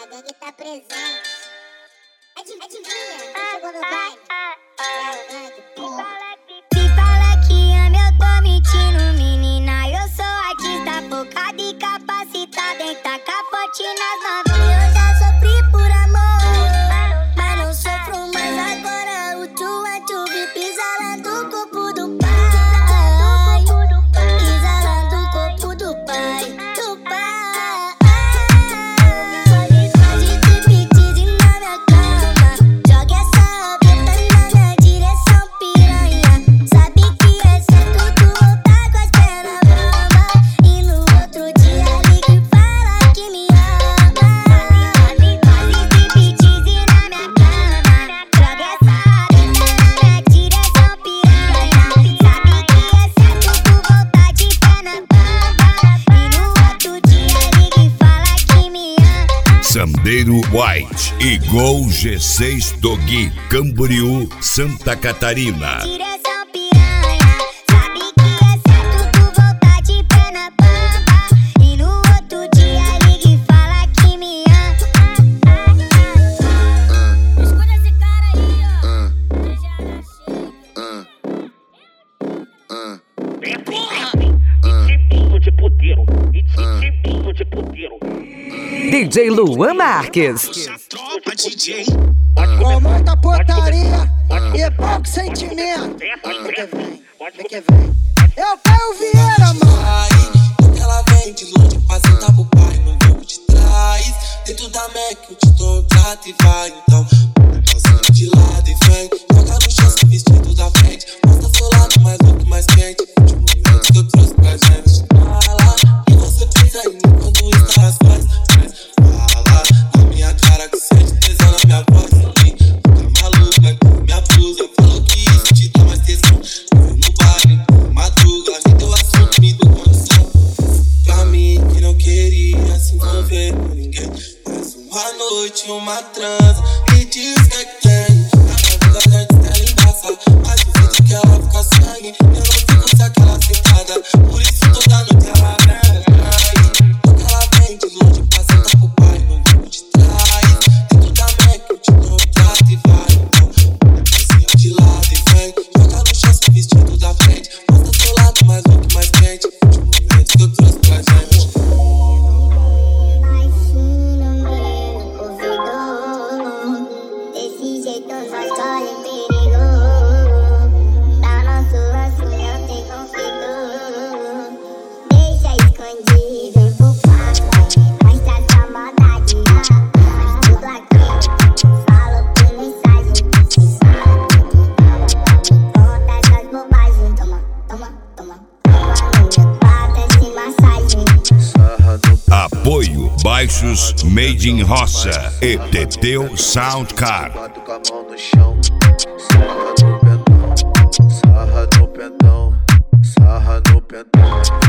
gangue tá presente. Adivinha, quem chegou no baile? É a gangue, porra. Se fala que ama, eu tô mentindo, menina. Eu sou artista focada e capacitada em tacar forte nas novinhas. Eu já sofri por amor, mas não sofro mais agora. O tu vi pisa lá do corpo do pai. Pisa lá do corpo do pai. Do pai. Faz striptease na minha cama. Joga essa beta na minha direção, piranha. Sabe que é certo tu voltar com as pernas bamba. E no outro dia liga e fala que me ama. Faz striptease na minha cama. Joga essa beta na minha direção, piranha. Sabe que é certo tu voltar de perna bamba. E no outro dia liga e fala que me ama. Sandeiro White e Gol G6 Dogui, Camboriú, Santa Catarina. Direção piranha, sabe que é certo tu voltar de perna bamba. E no outro dia liga e fala que me ama. Escuta esse cara aí, ó. DJ Luan Marques. Tropa DJ. Com muita putaria e pouco sentimento. Vem que vem. Eu quero Vieira, mano. Porque ela vem de longe, apresenta pro pai, no jogo de trás. Dentro da Mac, eu te dou um trato e vai. Então, passando de lado e vem. Joga no chão, sem vestido da frente. Mostra seu lado mais louco, mais quente. De movimento que eu trouxe pra gente. Fala, e você fez aí quando está nas costas. Fala, na minha cara que sente tesão na minha voz. Fica maluca com minha blusa. Falou que isso te dá mais tesão. Eu no baile, madruga, me deu assunto, me deu condição. Pra mim que não queria se envolver com ninguém. Mais uma noite, uma transa, me diz que tem. Na vida antes dela embaça, mas o vídeo que ela fica sangue. Eu não fico se aquela sentada, por isso toda noite ela vem. Porque ela vem de longe, apresenta pro pai, no jogo de trás. Dentro da Mac, eu te dou um trato e vai. Então, descia de lado e vem. Joga no chão, sem vestido da frente. Mostra seu lado mais louco, mais quente. De movimentos que eu trouxe pra gente. Baixinho no ouvido, desse jeito nós corre perigo. Tá nosso lance, não tem conflito. Deixa escondido, vem pro quarto. Mostra sua maldade, faz tudo aqui. Falo por mensagem, se fala tudo. Conta essas bobagens, toma, toma, toma. Toma no meu quarto, essa massagem. Apoio Baixos Made in Roça e Teteu Sound Car. Bato com a mão no chão, sarra no pentão, sarra no pentão, sarra no pentão.